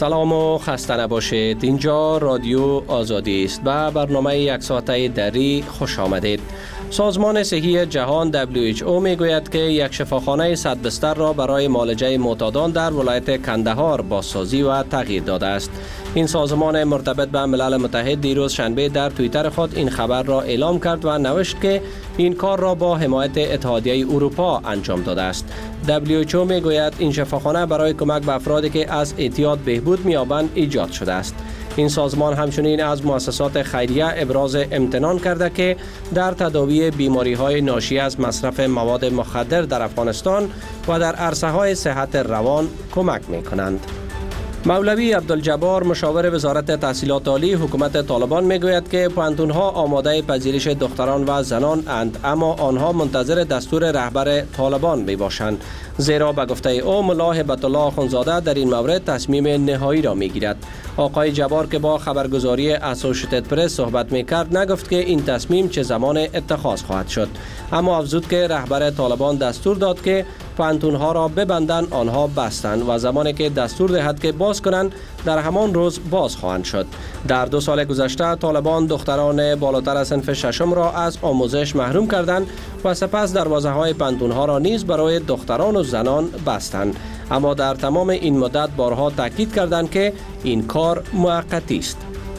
سلام و خسته نباشید. اینجا رادیو آزادی است و برنامه یک ساعته دری خوش آمدید. سازمان صحی جهان WHO میگوید که یک شفاخانه 100 بستر را برای معالجه معتادان در ولایت کندهار بازسازی و تغییر داده است. این سازمان مرتبط به ملل متحد دیروز شنبه در توییتر خود این خبر را اعلام کرد و نوشت که این کار را با حمایت اتحادیه اروپا انجام داده است. WHO میگوید این شفاخانه برای کمک به افرادی که از اعتیاد بهبود می‌یابند ایجاد شده است. این سازمان همچنین از مؤسسات خیریه ابراز امتنان کرده که در تداوی بیماری‌های ناشی از مصرف مواد مخدر در افغانستان و در عرصه‌های صحت روان کمک می‌کنند. مولوی عبدالجبار مشاور وزارت تحصیلات عالی حکومت طالبان میگوید که پوهنتون‌ها آماده پذیرش دختران و زنان اند، اما آنها منتظر دستور رهبر طالبان میباشند، زیرا به گفته او ملا هبت الله اخوندزاده در این مورد تصمیم نهایی را میگیرد. آقای جبار که با خبرگزاری اسوشیتد پرس صحبت میکرد نگفت که این تصمیم چه زمان اتخاذ خواهد شد، اما افزود که رهبر طالبان دستور داد که پوهنتون‌ها را ببندند، آنها بستند و زمانی که دستور دهد که باز کنند در همان روز باز خواهند شد. در 2 سال گذشته طالبان دختران بالاتر از صنف ششم را از آموزش محروم کردند و سپس دروازه‌های پوهنتون‌ها را نیز برای دختران و زنان بستند، اما در تمام این مدت بارها تاکید کردند که این کار موقتی است.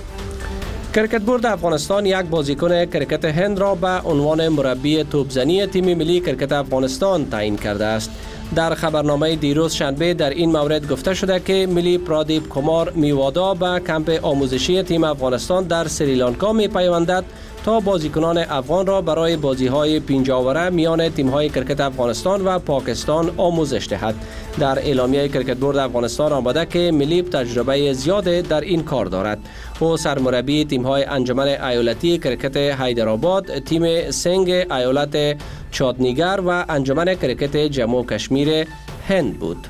کرکت بورد افغانستان یک بازیکن کرکت هند را به عنوان مربی توپزنی تیم ملی کرکت افغانستان تعیین کرده است. در خبرنامه دیروز شنبه در این مورد گفته شده که ملی پرادیپ کمار میوادا به کمپ آموزشی تیم افغانستان در سریلانکا می پیوندد تا بازیکنان افغان را برای بازی‌های 5 آوره میان تیم‌های کرکت افغانستان و پاکستان آموزش دهد. در اعلامیه کرکت بورد افغانستان آمده که ملی تجربه زیاد در این کار دارد. او سرمربی تیم‌های انجمن ایالتی کرکت حیدرآباد، تیم سنگ ایالت چاتنیگر و انجمن کرکت جموں و کشمیر هند بود.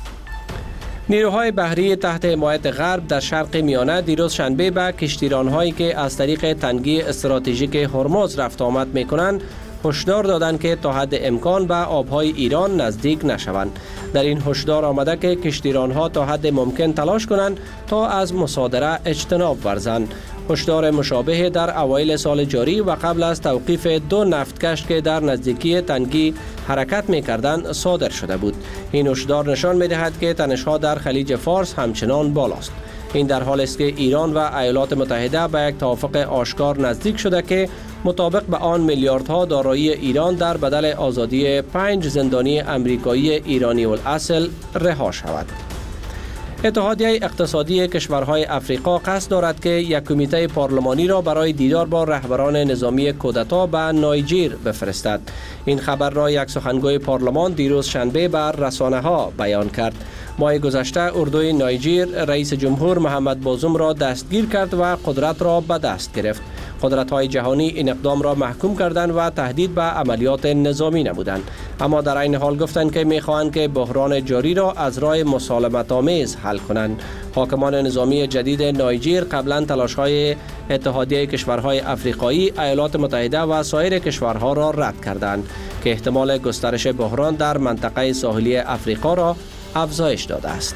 نیروهای بحری تحت حمایت غرب در شرق میانه دیروز شنبه به کشتیران‌هایی که از طریق تنگی استراتژیک هرمز رفت آمد می‌کنند هشدار دادند که تا حد امکان به آبهای ایران نزدیک نشوند. در این هشدار آمده که کشتیران‌ها تا حد ممکن تلاش کنند تا از مصادره اجتناب ورزند. هشدار مشابه در اوایل سال جاری و قبل از توقیف 2 نفتکش که در نزدیکی تنگی حرکت می‌کردند صادر شده بود. این هشدار نشان می‌دهد که تنش‌ها در خلیج فارس همچنان بالاست. این در حالی است که ایران و ایالات متحده به یک توافق آشکار نزدیک شده که مطابق به آن میلیاردها دارایی ایران در بدل آزادی 5 زندانی امریکایی ایرانی الاصل رها شود. اتحادیه اقتصادی کشورهای افریقا قصد دارد که یک کمیته پارلمانی را برای دیدار با رهبران نظامی کودتا به نایجر بفرستد. این خبر را یک سخنگوی پارلمان دیروز شنبه بر رسانه‌ها بیان کرد. ماه گذشته اردوی نایجر رئیس جمهور محمد بازوم را دستگیر کرد و قدرت را به دست گرفت. قدرت‌های جهانی این اقدام را محکوم کردند و تهدید به عملیات نظامی نمودند، اما در این حال گفتند که می‌خواهند که بحران جاری را از راه مسالمت‌آمیز حل کنند. حاکمان نظامی جدید نایجر قبلا تلاش‌های اتحادیه کشورهای افریقایی، ایالات متحده و سایر کشورها را رد کردند که احتمال گسترش بحران در منطقه ساحلی افریقا را افزایش داده است.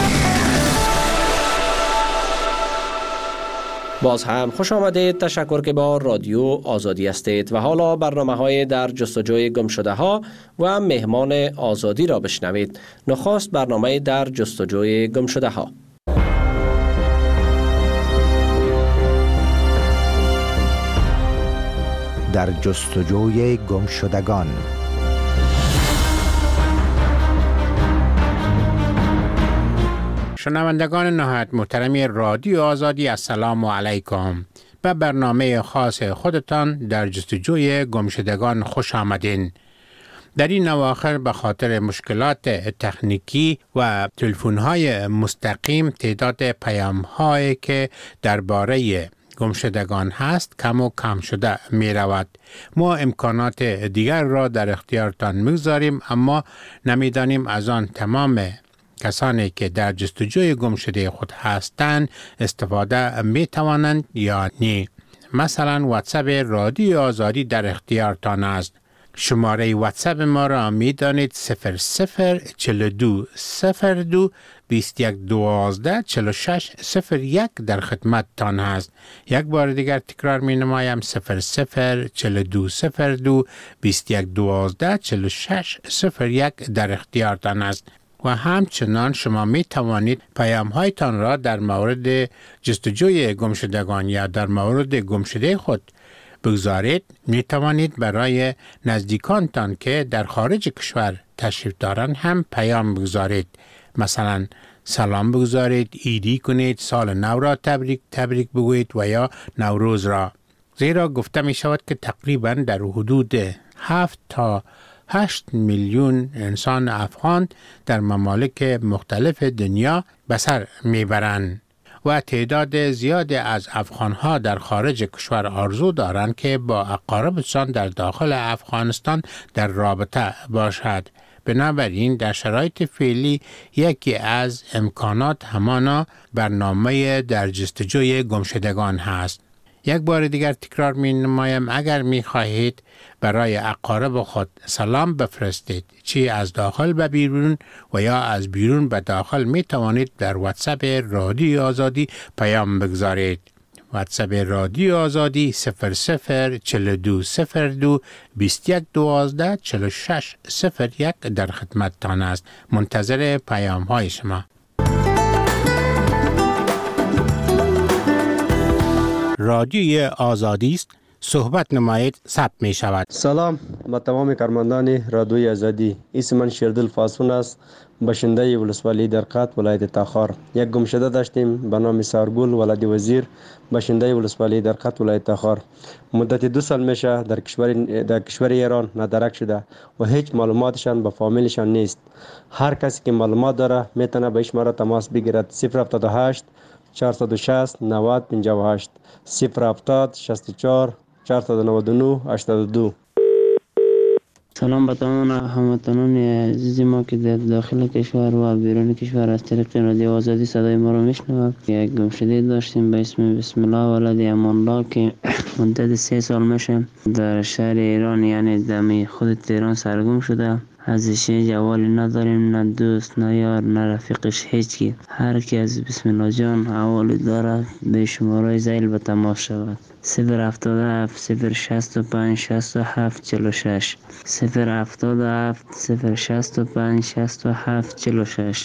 باز هم خوش آمدید. تشکر که با رادیو آزادی هستید و حالا برنامه‌های در جستجوی گمشده ها و مهمان آزادی را بشنوید. نخست برنامه در جستجوی گمشده ها. در جستجوی گمشدگان. شنوندگان نهایت محترمی رادیو آزادی، السلام علیکم. به برنامه خاص خودتان در جستجوی گمشدگان خوش آمدین. در این اواخر به خاطر مشکلات تکنیکی و تلفن‌های مستقیم تعداد پیام‌هایی که درباره گمشدگان هست کم و کم شده می رود. ما امکانات دیگر را در اختیارتان می‌گذاریم، اما نمی‌دانیم از آن تمام کسانی که در جستجوی گمشده خود هستند استفاده می توانند یا نه. مثلا واتساپ رادیو آزادی در اختیارتان است. شماره واتساپ ما را می دانید 0042 02 21 12 46 01 در خدمت تان هست. یک بار دیگر تکرار می نمایم 0042 02 21 12 46 01 در اختیارتان است. و همچنان شما می توانید پیام هایتان را در مورد جستجوی گمشدگان یا در مورد گمشده خود بگذارید. می توانید برای نزدیکانتان که در خارج کشور تشریف دارند هم پیام بگذارید. مثلا سلام بگذارید، عیدی کنید، سال نو را تبریک بگویید و یا نوروز را. زیرا گفته می شود که تقریبا در حدود 7 تا 8 میلیون انسان افغان در ممالک مختلف دنیا به سر میبرند و تعداد زیادی از افغانها در خارج کشور آرزو دارند که با اقاربشان در داخل افغانستان در رابطه باشد. بنابراین در شرایط فعلی یکی از امکانات همانا برنامه در جستجوی گمشدگان هست. یک بار دیگر تکرار می نمایم اگر می خواهید برای اقارب خود سلام بفرستید، چی از داخل به بیرون و یا از بیرون به داخل، می توانید در واتساپ رادیو آزادی پیام بگذارید. واتساپ رادیو آزادی 0042 02 21 12 46 01 در خدمت تان است. منتظر پیام های شما. رادیوی آزادی است. صحبت نمایید ثبت می شود. سلام با تمام کارمندان رادیوی آزادی. اسم من شیردل فاسون است، باشنده ولسوالی درقات ولایت تاخار. یک گمشده داشتیم به نام سارگل ولادی وزیر، باشنده ولسوالی درقات ولایت تاخار. مدت 2 سال میشه در کشور ایران نادرک شده و هیچ معلوماتشان با فامیلشان نیست. هر کسی که معلومات داره میتونه به شماره تماس بگیرد. 078 460 90 58 070 64 499 82. سلام به تمام هموطنان عزیز ما که در داخل کشور و بیرون کشور از طریق رادیو آزادی صدای ما را میشنوند. یک گمشده داشتیم به اسم بسم الله ولد امان الله که مدت 3 سال میشه در شهر ایران، یعنی دمی خود تهران سرگم شده. ازش جوالی نداریم، نه دوست نه یار نه رفیقش، هیچی. هر کی از بسم الله جان حوالی دارد به شماره زیل به تماس شود. 077 065 67 46 077 065 67 46.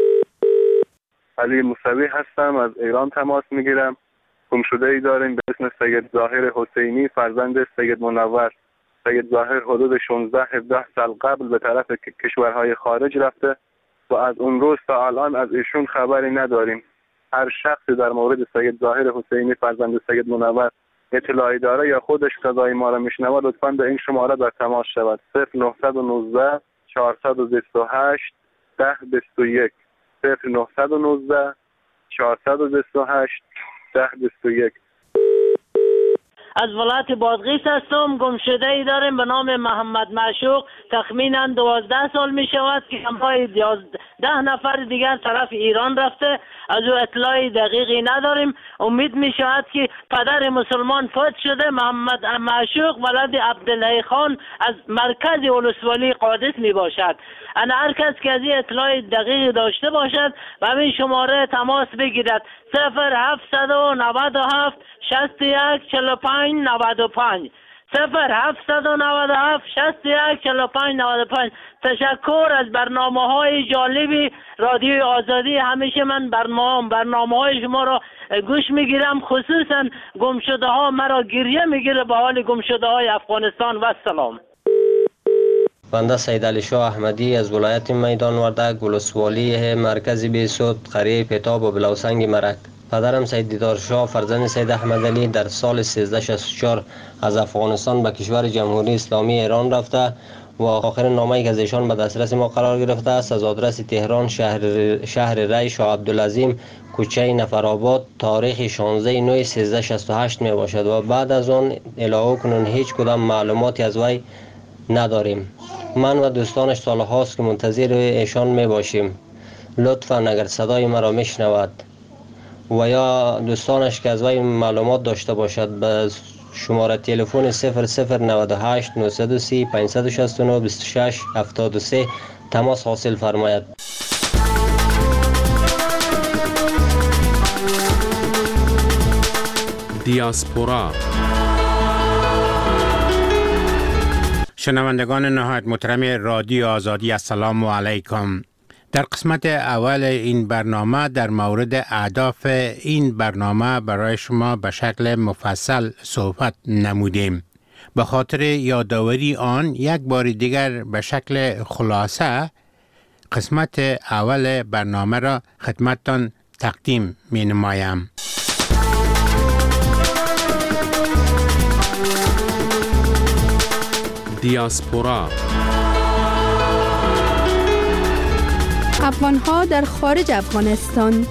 علی موسوی هستم، از ایران تماس میگیرم. گمشده‌ای داریم به اسم سید ظاهر حسینی فرزند سید منور. سید ظاهر حدود 16-17 سال قبل به طرف کشورهای خارج رفته و از اون روز تا الان از ایشون خبری نداریم. هر شخصی در مورد سید ظاهر حسینی فرزند سید منور اطلاعی داره یا خودش صدای ما را میشنوه لطفاً به این شماره در تماس شود. 0919 428 1021 0919 428 1021. از ولایت بادغیس هستم. گمشده‌ای داریم به نام محمد معشوق، تخمینا 12 سال می شود که همراه 10 نفر دیگر طرف ایران رفته. از او اطلاعی دقیقی نداریم. امید می شود که پدر مسلمان فوت شده. محمد معشوق ولد عبدالله خان از مرکز ولسوالی قادس می باشد. انا هر کس که از این اطلاع دقیق داشته باشد و همین شماره تماس بگیرد. 0797 61 45 95 0797 61 45 95. تشکر از برنامه‌های جالبی رادیو آزادی. همیشه من برنامه‌های شما را گوش میگیرم، خصوصا گمشده‌ها مرا گریه میگیره به حال گمشده‌های افغانستان. و سلام. بنده سید علی شاه احمدی از ولایت میدان وردک، ولسوالی مرکز بیسود، قریه پتاب و بلوسنگ مرک. پدرم سید دیدار شاه فرزند سید احمد علی در سال 1364 از افغانستان به کشور جمهوری اسلامی ایران رفته و آخرین نامه‌ای که از ایشان به دسترس ما قرار گرفته است از آدرس تهران شهر ری شاه عبدالعظیم کوچه نفرآباد تاریخ 16/9/1368 می باشد و بعد از آن الهو کنون هیچ کدام معلوماتی از وی نداریم. من و دوستانش سالهاست که منتظر ایشان می باشیم. لطفاً اگر صدای مرا میشنود و یا دوستانش که از وی معلومات داشته باشد به شماره تلفن 0098 930 569 26 73 تماس حاصل فرماید. دیاسپورا. شنوندگان نهایت محترم رادیو آزادی، السلام علیکم. در قسمت اول این برنامه در مورد اهداف این برنامه برای شما به شکل مفصل صحبت نمودیم. به خاطر یادآوری آن یک بار دیگر به شکل خلاصه قسمت اول برنامه را خدمتتان تقدیم می نمایم. دیاسپورا. افغان‌ها در خارج افغانستان.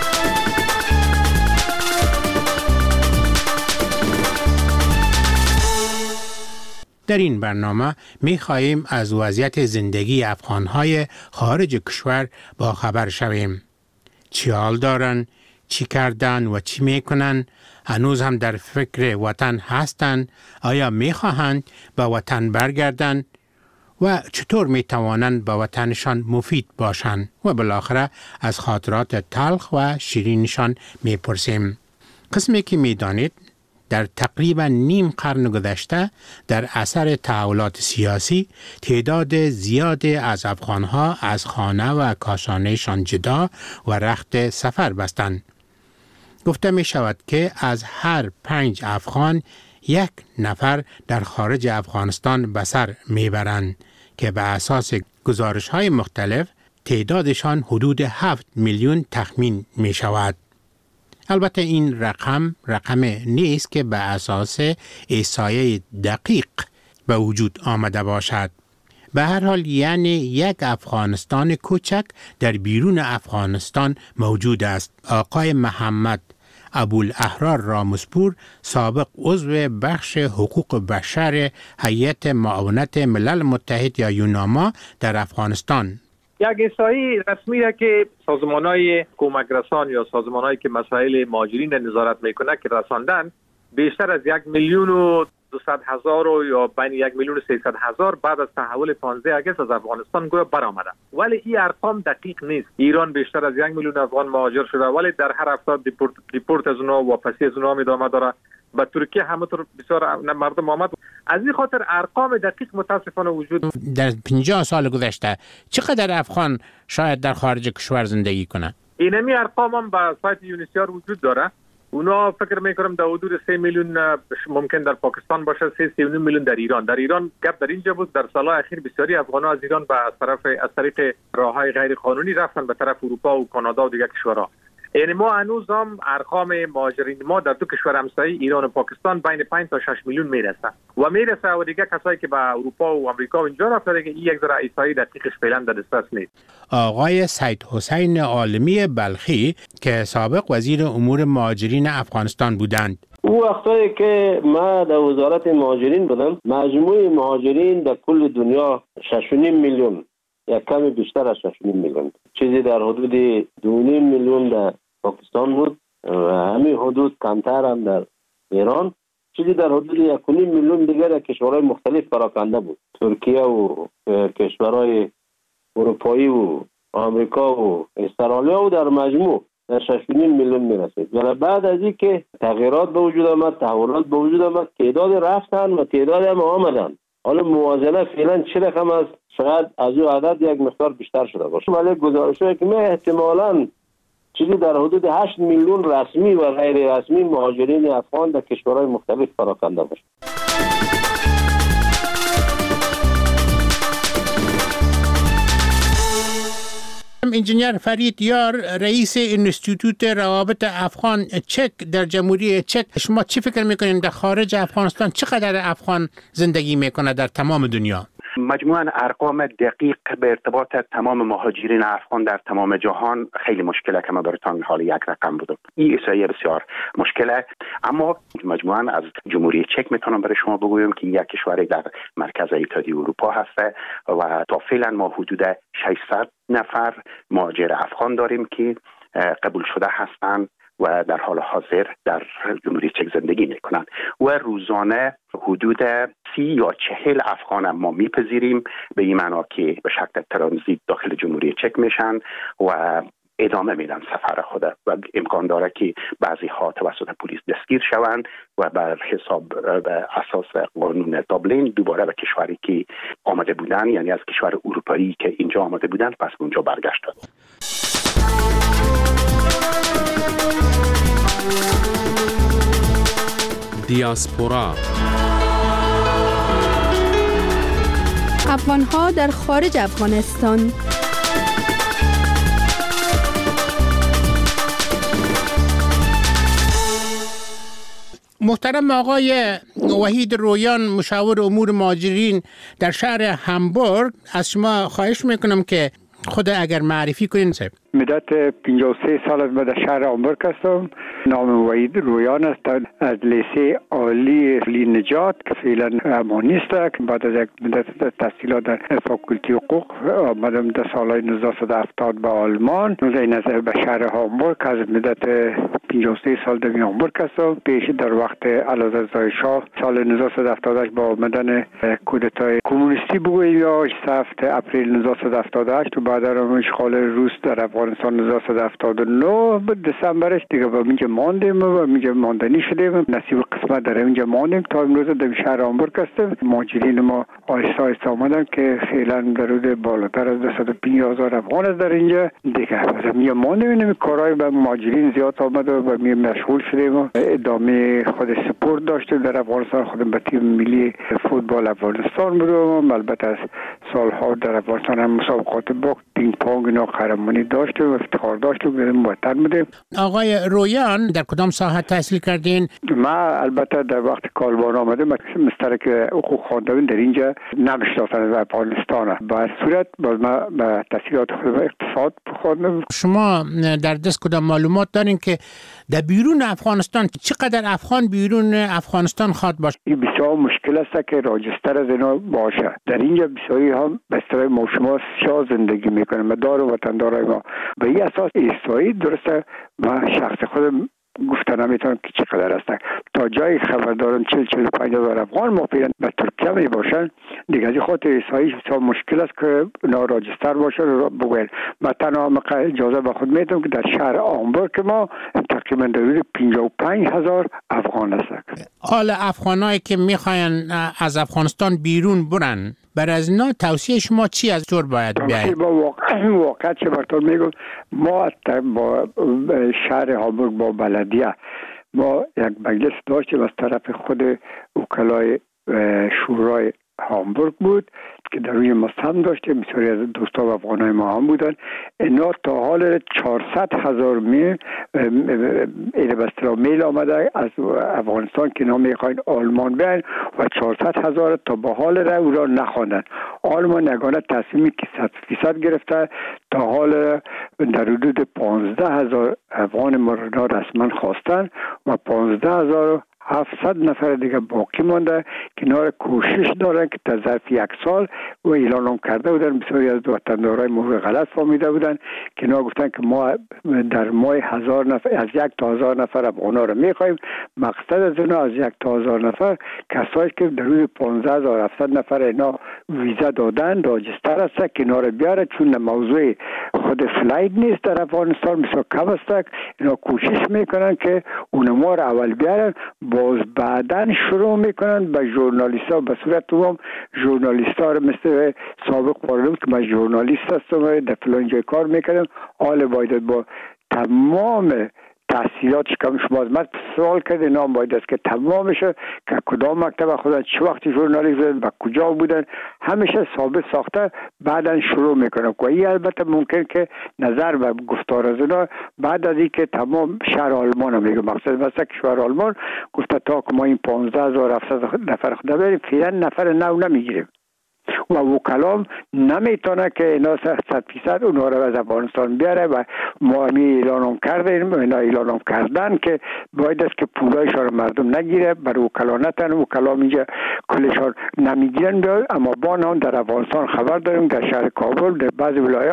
در این برنامه می خواهیم از وضعیت زندگی افغان‌های خارج کشور با خبر شویم. چی حال دارن، چی کردن و چی می کنن، هنوز هم در فکر وطن هستند، آیا می خواهند به وطن برگردند و چطور می توانند به وطنشان مفید باشند و بالاخره از خاطرات تلخ و شیرینشان می پرسیم. قسمی که می دانید در تقریبا نیم قرن گذشته در اثر تحولات سیاسی تعداد زیادی از افغانها از خانه و کاشانهشان جدا و رخت سفر بستند. گفته می شود که از هر 5 افغان 1 نفر در خارج افغانستان به سر می برند که به اساس گزارش های مختلف تعدادشان حدود 7 میلیون تخمین می شود. البته این رقم نیست که به اساس احصایه دقیق به وجود آمده باشد. به هر حال یعنی یک افغانستان کوچک در بیرون افغانستان موجود است. آقای محمد ابوالاحرار رامسپور، سابق عضو بخش حقوق بشر هیئت معاونت ملل متحد یا یوناما در افغانستان، یک احصایی رسمی را که سازمان‌های کمک رسان یا سازمان‌هایی که مسائل مهاجرین را نظارت میکنه که رساندن، بیشتر از 1,200,000 یا بین 1,300,000 بعد از تحول 15 اگست از افغانستان گویا برآمده. ولی این ارقام دقیق نیست. ایران بیشتر از 1 میلیون افغان مهاجر شده، ولی در هر هفته دیپورت از اونها، واپسی از اونها ادامه داره. به ترکیه همونطور بسیار مردم آمد. از این خاطر ارقام دقیق متاسفانه وجود. در 50 سال گذشته چقدر افغان شاید در خارج کشور زندگی کنند؟ اینمی ارقام هم به سایت یونیسیار وجود داره. اونا فکر میکنم در حدود 3 میلیون ممکن در پاکستان باشه، 3.9 میلیون در ایران. در ایران گپ در اینجا بود در سالهای اخیر بسیاری افغان‌ها از ایران از طریق راههای غیر قانونی رفتن به طرف اروپا و کانادا و دیگر کشورها. یعنی ما هنوز هم ارقام مهاجرین ما در دو کشور همسایه ایران و پاکستان بین 5 تا 6 میلیون میرسه و دیگه کسایی که به اروپا و آمریکا و اینجا رفتن که این یک ذره احصایی دقیقش فعلا در دسترس نیست. آقای سید حسین عالمی بلخی که سابق وزیر امور مهاجرین افغانستان بودند، او وقتایی که ما در وزارت مهاجرین بودم، مجموع مهاجرین در کل دنیا 6.5 میلیون، یک کمی بیشتر از 6.5 میلیون، چیزی در حدود 2.5 میلیون در پاکستان بود و همین حدود کمتر هم در ایران، چیزی در حدود 1.5 میلیون دیگر کشورهای مختلف پراکنده بود. ترکیه و کشورهای اروپایی و آمریکا و استرالیا و در مجموع در 6.5 میلیون میرسید. ولی بعد از این که تغییرات به وجود آمد، تحولات به وجود آمد، تعداد رفتن و تعداد هم آمدن. حالا موازنه فعلا چه رقم است؟ شاید از او عدد یک مقدار بیشتر شده باشه. ولی گزارش‌هایی که احتمالاً چیزی در حدود 8 میلیون رسمی و غیر رسمی مهاجرین افغان در کشورهای مختلف پراکنده باشه. انجینیر فرید یار، رئیس انستیتوت روابط افغان چک در جمهوری چک، شما چی فکر میکنین در خارج افغانستان چقدر افغان زندگی میکنه در تمام دنیا؟ مجموعاً ارقام دقیق به ارتباط تمام مهاجرین افغان در تمام جهان خیلی مشکله که ما براتون حال یک رقم بودم. این احصایه بسیار مشکله، اما مجموعاً از جمهوری چک میتونم برای شما بگویم که یک کشوری در مرکز اتحادیه اروپا هست و تا فعلا ما حدود 600 نفر مهاجر افغان داریم که قبول شده هستند و در حال حاضر در جمهوری چک زندگی میکنند و روزانه حدود 30 یا 40 افغان ما میپذیریم، به این معنا که به شکل ترانزیت داخل جمهوری چک میشن و ادامه میدن سفر خود و امکان داره که بعضی ها توسط پلیس دستگیر شوند و بر حساب به اساس قانون دابلین دوباره به کشوری که آمده بودن، یعنی از کشور اروپایی که اینجا آمده بودن، پس اونجا برگشتن. دیاسپورا افغان‌ها در خارج افغانستان. محترم آقای وحید رویان، مشاور امور مهاجرین در شهر همبورگ، از شما خواهش میکنم که خود اگر معرفی کنین. مدت 53 سال از در شهر همبورگ هستم. نام وحید رویان است. از لیسه عالی نجات که فعلا اما نیست، بعد از یک مدت تحصیلات در فاکولتی حقوق آمدم در سالهای 1970 به آلمان. این از به شهر همبورگ از مدت 53 سال در همبورگ هستم. پیش در وقت اعلیحضرت شاه سال 1978 با آمدن کودتای کمونیستی بگوییم یا 7 اپریل 1978 و بعد از اشغال روس در افغانستان 1979 دسامبرش دیگه با اینجا ماندیم و اینجا ماندنی شدیم. نصیب قسمت در اینجا ماندیم تا امروز در شهر همبورگ هستیم. مهاجرین ما آهسته آهسته آمدن که فعلا در حدود بالاتر از 250,000 افغان است در اینجا دیگه. از اینجا ماندیم. این کارهای به مهاجرین زیاد آمد و به می مشغول شدیم و ادامه خود سپورت داشتیم در افغانستان. خودم به تیم ملی فوتبال افغانستان بودم. البته از سالها در افغانستان هم مسابقات باخت، پینگ پونگ اینا قهرمانی داشتیم و افتخار داشتیم، موطن بودیم. آقای رویان در کدام ساحه تحصیل کردین؟ ما البته در وقت کالبان آمدم مسترک حقوق خواندم در اینجا نمیشناختن در افغانستان. با صورت باز ما به تحصیلات خود اقتصاد خواندم. شما در دست کدام معلومات دارین که در بیرون افغانستان چقدر افغان بیرون افغانستان خواد باشه؟ این بسیار مشکل است که راجستر از اینا باشه. در اینجا بسیاری هم به اصطلاح ما شما سیاه زندگی میکنیم. مدار و وطندارای ما به این اساس ایستایی درسته. ما شخص خودم گفتن نمیتونم که چقدر هستن. تا جای خبر دارم 40-45,000 افغان موقعا به ترکیه می باشن. دیگه از خاطر ایستایی بسیار مشکل است که اونا راجستر باشه رو بگوین. من تنها اجازه به خود میدم که در شهر همبورگ که ما تقریبا در حدود 55,000 افغان هستن. حال افغانایی که میخواین از افغانستان بیرون برن، بر از اینا توصیه شما چی از طور باید بیاید؟ با واقعا چه براتون میگم، ما با شهر همبورگ با بلدیه ما یک مجلس داشتیم از طرف خود وکلای شورای همبورگ بود که در روی مستم داشتیم. بسیاری از دوستا و افغانای ما هم بودن. اینا تا حال 400,000 میل آمده از افغانستان که اینا میخواین آلمان بیاین و 400,000 تا به حال او را نخواندن. آلمان یگانه تصمیمی که 100% گرفته تا حال در حدود 15,000 افغان ما را رسما خواستن و 15,700 نفر دیگه باقی مانده که اینا کوشش دارن که تا ظرف 1 سال و اعلان هم کرده بودن. بسیاری از وطندارای ما غلط فهمیده بودن که اینا گفتن که ما در ماه 1000 نفر از 1 تا 1000 نفر افغانا رو میخوایم. مقصد از اینا از 1 تا 1000 نفر کسایی که در حدود 15,700 نفر اینا ویزا دادن راجستر هست که اینا رو بیاره، چون موضوع خود فلایت نیست در افغانستان بسیار کم است. اینا کوشش میکنن که اونما رو اول بیارن، باز بعدن شروع میکنن به ژورنالیست ها به صورت عموم. ژورنالیست ها رو مثل سابق پارلمان که من ژورنالیست هستم در فلان جای کار میکنم، حال باید با تمام تحصیلات کم شما از من سوال کرده نام باید است که تمام بشه که کدام مکتب خودن چه وقتی ژورنالیست بودن و کجا بودن همیشه ثابت ساخته بعدن شروع میکنم. که این البته ممکن که نظر و گفتار از اینا بعد از اینکه تمام شهر آلمان میگه مقصد مثلا کشور آلمان گفته تا که ما این 15,700 نفر خود بریم فعلا نفر نو نمیگیریم و وکلام نمیتونه که اینا 100% اونها رو از افغانستان بیاره و ما همی اعلانم کردیم. اینا اعلانم کردن که باید است که پولایشان رو مردم نگیره، بر وکلا نتن. وکلام اینجا کلشان نمیگیرن، اما با نام در افغانستان خبر داریم در شهر کابل در بعض ولایات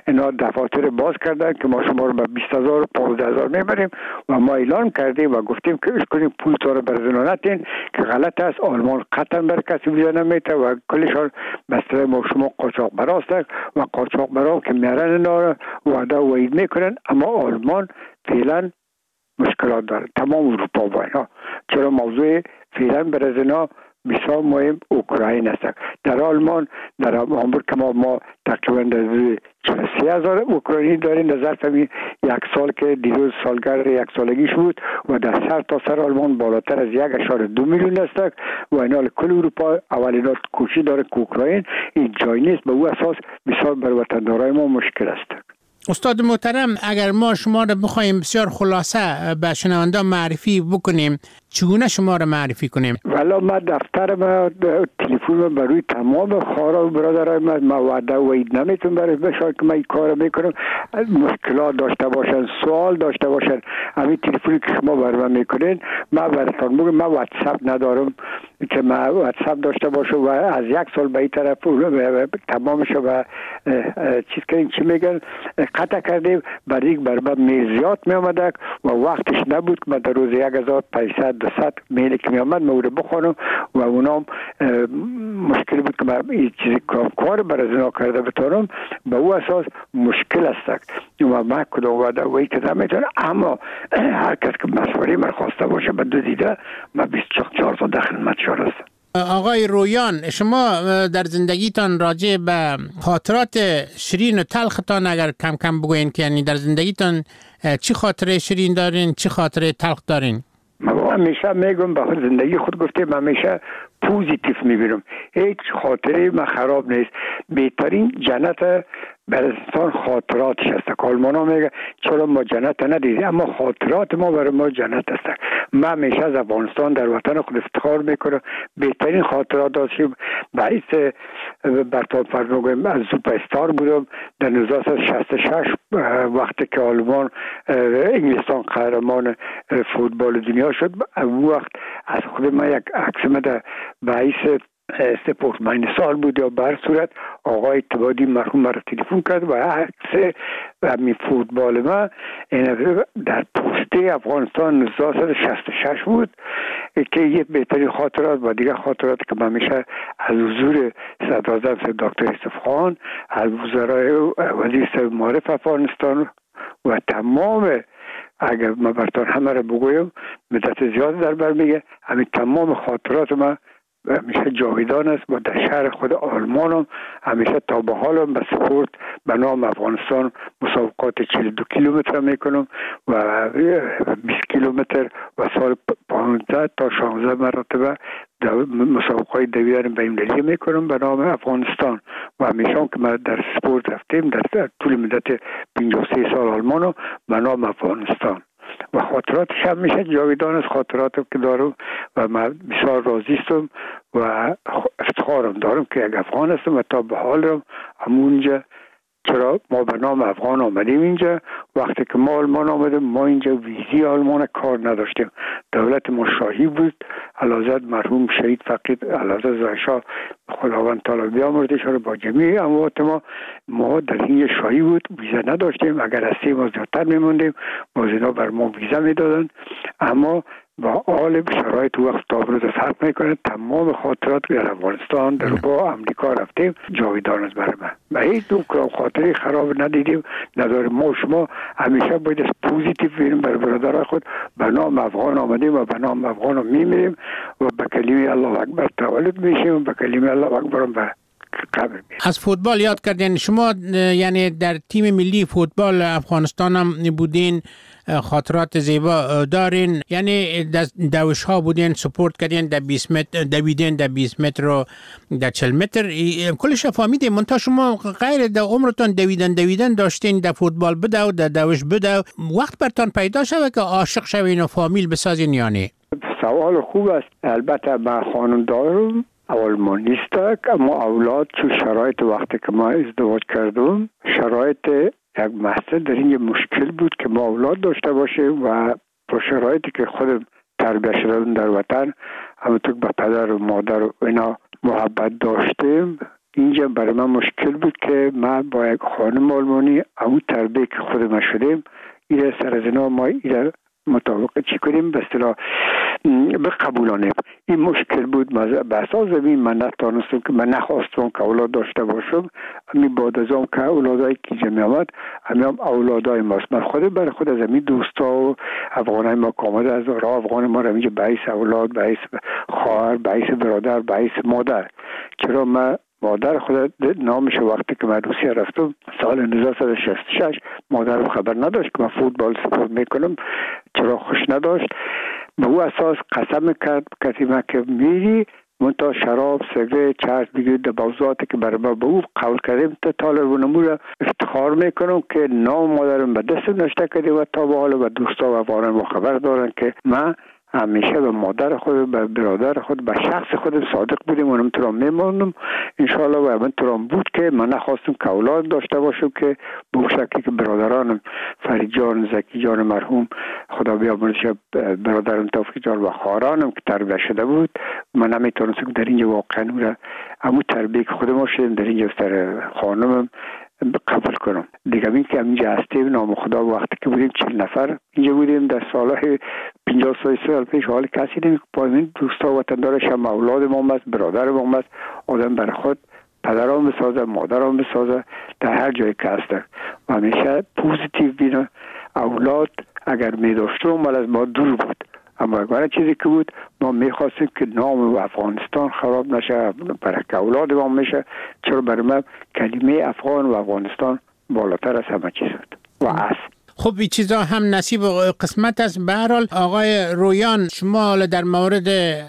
اینا دفاتر باز کردن که ما شما رو به 20,000 و 15,000 میبریم و ما اعلان کردیم و گفتیم که اش کنیم پول تا رو بر نتین که غلط است. آلمان قطعا بر کسی ویزا نمیده و کلشان بسته ما شما قاچاق براست و قاچاق برا که میارن اینا وعده و وعید میکنن. اما آلمان فعلا مشکلات داره، تمام اروپا با اینا. چرا موضوع فعلا برای اینا بسیار مهم اوکراین است. در آلمان در هامبورگ که ما تقریبا 43,000 اوکراینی داریم در ظرف یک سال که دیروز سالگرد یک سالگیش بود و در سر تا سر آلمان بالاتر از 1.2 میلیون است و اینا کل اروپا اولین کوشش داره که اوکراین این جای نیست. به او اساس بسیار بر وطندارای ما مشکل است. استاد محترم، اگر ما شما را بخوایم بسیار خلاصه به شنونده معرفی بکنیم، چگونه شما را معرفی کنیم؟ والا ما دفتر ما تلفن برای تمام خارا و برادرای ما وعده و وعید نمیتونم برای بشار که ما این کار میکنم. مشکلات داشته باشن، سوال داشته باشن، همین تلفنی که شما برای من میکنین ما براتون بگم. ما واتساپ ندارم که ما واتساپ داشته باشم و از یک سال به این طرف تمامش و چیز که این چی میگن قطع کردیم. برای من میل زیاد می آمده و وقتش نبود که من در روز 1,500-200 میلی که می آمد من رو بخونم و اونام مشکل بود که من این چیزی کار برای زنا کرده بتانم. به او اساس مشکل است و من کدام وعده و ای که نمیتونم. اما هر کس که مشوره من خواسته باشه به دو دیده من 24 ساعت در خدمت شما هستم. آقای رویان، شما در زندگیتان راجع به خاطرات شیرین و تلختان اگر کم کم بگوین که یعنی در زندگیتان چی خاطره شیرین دارین، چی خاطره تلخ دارین؟ من همیشه میگم به زندگی خود گفتم همیشه پوزیتیو میبینم، هیچ خاطره من خراب نیست. بهترین جنت برای انسان خاطراتش است. آلمان ها میگه چرا ما جنت ندیدیم، اما خاطرات ما برای ما جنت است. من همیشه از افغانستان در وطن خود افتخار میکنم. بهترین خاطرات داشتیم. باعث برطان فرموگم از سوپر استار بودم در 1966 وقتی که آلمان انگلستان قهرمان فوتبال دنیا شد. اون وقت از خود من یک عکس در باعث سپورت ماین سال بود یا بر صورت آقای اتبادی مرحوم مرا تلفن کرد و عکس همین فوتبال ما در پوسته افغانستان 1966 بود که یه بهترین خاطرات و دیگه خاطرات که من میشه از حضور صدراعظم دکتر یوسف خان، از وزرای وزیر صاحب معارف افغانستان و تمام، اگر من براتون همه رو بگویم مدت زیاد در بر میگه، همین تمام خاطرات من همیشه جاویدان است و در شهر خود آلمان هم همیشه تا به حال به سپورت به نام افغانستان مسابقات 42 کیلومتر میکنم و 20 کیلومتر و سال 15 تا 16 مرتبه مسابقات دویدن بین‌المللی میکنم به نام افغانستان و همیشه که ما در سپورت رفتیم در طول مدت 53 سال آلمان به نام افغانستان و خاطراتش همیشه جاویدان است. خاطراتی که دارم و من بسیار راضی هستم و افتخارم دارم که یک افغان هستم و تا به حالم همونجا. چرا ما به نام افغان آمدیم اینجا؟ وقتی که ما آلمان آمدیم ما اینجا ویزی آلمان کار نداشتیم. دولت ما شاهی بود. علازد مرحوم شهید فقید علازد زایشاه خداوند تعالی بیامرزش رو با جمیع اموات ما در این شاهی بود. ویزا نداشتیم. اگر از 3 ماه زیادتر میموندیم باز اینا بر ما ویزا میدادن. اما با حال شرایط وقت تا امروز فرق میکنه. تمام خاطرات در افغانستان در با امریکا رفتیم جاویدان است برای من و هیچ دو خاطری خراب ندیدیم نداریم. ما شما همیشه باید پوزیتیو بینیم برای برادرای خود. به نام افغان آمدیم و به نام افغان میمیریم و به کلمه الله اکبر تولد میشیم و به کلمه الله اکبر به قبر میشیم. از فوتبال یاد کردین شما، یعنی در تیم ملی فوتبال افغانستان هم بودین، خاطرات زیبا دارین، یعنی دوش ها بودین، سپورت کردین در 20 متر، دویدین در 20 متر و در 40 متر، کلش فهمیدین. منتها شما غیر در عمرتون دویدن داشتین در فوتبال بده و در دوش بده، وقت برتان پیدا شود که عاشق شوین و فامیل بسازین یعنی؟ سوال خوب است. البته من خانم دارم آلمان نیست، اما اولاد چون شرایط وقتی که ما ازدواج کردم شرایط یک مسئله در این مشکل بود که ما اولاد داشته باشیم و با شرایطی که خودم تربیت شدم در وطن همونطور با پدر و مادر و اینا محبت داشتیم اینجا برای من مشکل بود که من با یک خانم آلمانی اون تربیه که خود ما شدیم ایره سر از اینا ما ایره مطابق چی کنیم به اصطلاح بقبولانیم. این مشکل بود. به اساس زمین من نتانستم که من نخواستم که اولاد داشته باشم. امی بعد از اون که اولادایی که جمعی آمد امی هم اولادای ماست. من خود برای خود از امی دوستا و افغانای ما که آمده از راه افغان ما را اینجا بعیس اولاد، بعیس خواهر، بعیس برادر، بعیس مادر. چرا من مادر خود نامش وقتی که من روسیه رفتم سال 1966 مادرم خبر نداشت که من فوتبال سپورت میکنم، چرا خوش نداشت. به او اساس قسم کرد کسی من که میری منتها شراب سیگارت چرس بگیرید در موضوعاتی که برای ما به او قول کردیم تا طالب نمو را افتخار میکنم که نام مادرم به دست نشته کردیم و تا به حال و دوستا و افغانان ما خبر دارن که من همیشه به مادر خود، به برادر خود، به شخص خود صادق بودیم و همینطور میمونم انشاءالله. و همینطور بود که من نخواستم که اولاد داشته باشم که به شکلی که برادرانم فرید جان، زکی جان مرحوم خدا بیامرزش، برادرم توفیق جان و خواهرانم که تربیت شده بود من نمیتونستم در اینجا واقعا همون تربیت که خود ما شدیم در اینجا سر خانمم قبول کنم. دیگه این که اینجا هستیم نام خدا وقتی که بودیم 40 نفر اینجا بودیم در سالهای 50 سال پیش حال کسی نمی پایین دوستا و وطندارش هم اولاد ما است، برادر ما است. آدم برای خود پدرام بسازه، مادرام بسازه در هر جایی که هستن و همیشه پوزیتیو بینه. اولاد اگر می داشتم ولی از ما دور بود، اما اگر چیزی که بود ما میخواستیم که نام افغانستان خراب نشه، برای که اولاد ما میشه. چرا برای ما کلمه افغان و افغانستان بالاتر از همه چیز بود و است. خب این چیزا هم نصیب و قسمت است. به هر حال آقای رویان، شما در مورد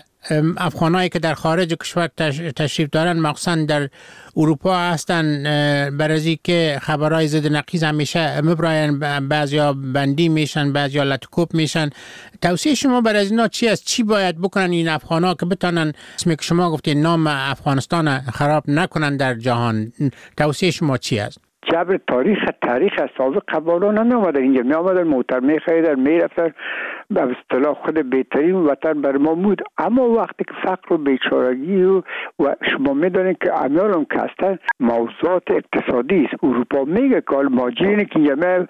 افغانایی که در خارج کشور تشریف دارن مخصوصا در اروپا هستن برای که خبرهای ضد نقیض همیشه مبراین، بعضیا بندی میشن، بعضیا لطکوب میشن. توصیه شما برای اینا چی است؟ چی باید بکنن این افغانا که بتونن اسمی که شما گفتین نام افغانستان خراب نکنن در جهان؟ توصیه شما چی است؟ جبر تاریخ سابق قبالا نمی آمده اینجا، می آمدن محترمه خیدر می رفتن به اصطلاح خود بهترین وطن بر ما بود. اما وقتی که فقر و بیچارگی و شما می دانید که امیالم که هستن موضوعات اقتصادی است. اروپا میگه که مهاجرینی که اینجا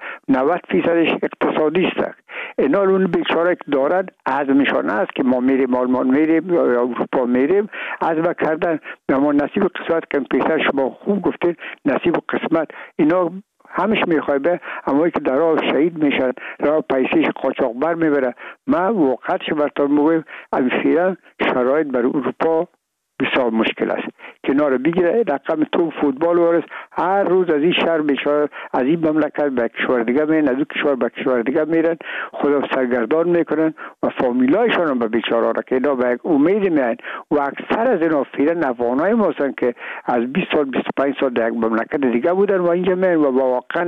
90% اقتصادی است. اینا اون بیچاره که دارن عزمشان است که ما میریم آلمان میریم یا اروپا میریم عزم کردن به ما نصیب قسمت که پیسر شما خوب گفتید نصیب قسمت اینا همش میخوای به اما که در راه شهید میشن، راه پیسیش قاچاقبر میبره. من وقتش براتون میگم فعلا شرایط بر اروپا بسیار مشکل است. کنار بگیره رقم تو فوتبال ورس هر روز از این شهر بیچاره از این مملکت به کشور دیگه میرن، از این کشور به کشور دیگه میرن، خدا سرگردان میکنن و فامیلایشان هم به بیچاره را که اینا به امید میان و اکثر از اینا فعلا افغانای ما هستن که از 20 سال 25 سال در یک مملکت دیگه بودن و اینجا میان و واقعا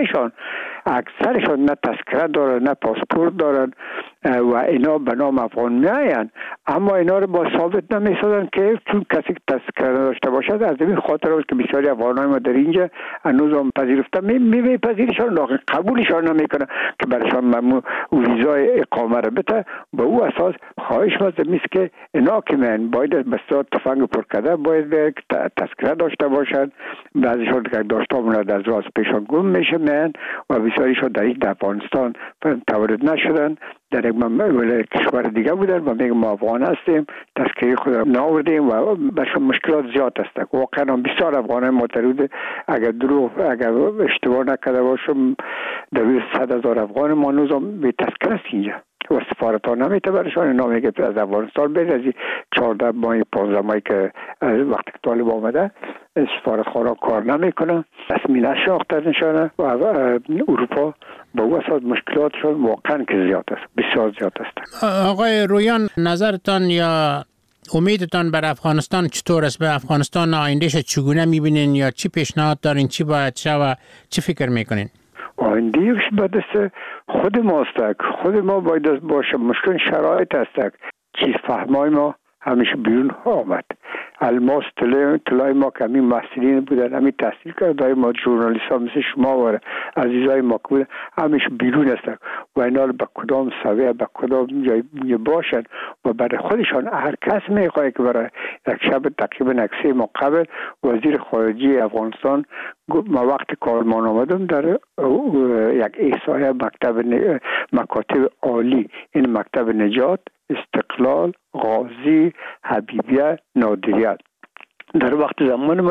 اکثرشان نه تذکره دارن نه پاسپورت دارن و اینا به نام افغان میاین. اما اینا رو با ثابت نمیسازن که چون کسی تذکره داشته باشد. از این خاطر است که بسیاری افغانای ما در اینجا هنوز هم پذیرفته میپذیرشان لکن قبولشان نمیکنه که برایشان ممنوع ویزای اقامه رو بده. به او اساس خواهش میست که اینا که من باید بسیار تفنگ پر کرده باید تذکره داشته باشند. بعضیشان که داشته مونده از راست پیشان گم میشه من و بسیاریشان در این افغانستان تولد نشدن، در یک کشور دیگه بودن و میگم ما افغان هستیم تذکره خود ناوردیم و برشان مشکلات زیاد هست. واقعا بسیار افغانای معترض اگر اشتباه نکرده باشم در 100,000 افغان ما نوزم به تذکره است اینجا و سفارت ها نمیته برشان نامی که از افغانستان بید از 14 ماه 15 ماهی که وقتی که طالب آمده سفارت خانه کار نمیکنه، رسمی نشناخته نشانه و اروپا با او اساس مشکلاتشون واقعا که زیاد است، بسیار زیاد است. آقای رویان نظرتان یا امیدتان بر افغانستان چطور است؟ به افغانستان آیندهش چگونه میبینین یا چی پیشنهاد دارین؟ چی باید شود؟ چی فکر میکنین؟ آیندهش به دست خود ماست. خود ما باید باشه. مشکل شرایط است. چیز فهمای ما همیشه بیرون آمد. الماس طلای ما که همین محصلین بودن، همین تحصیل کرده ما ژورنالیست ها مثل شما و عزیزای ما که بودن همیشه بیرون هستن و اینا به کدام سویه به کدام جای باشن و برای خودشان هر کس میخواه که برای یک شب تقریبا 3 ماه قبل وزیر خارجه افغانستان ما وقت کارمان آمدم در یک احصایه مکاتب عالی، این مکتب نجات، استقلال، غازی، حبیبیه، نادریت در وقت زمان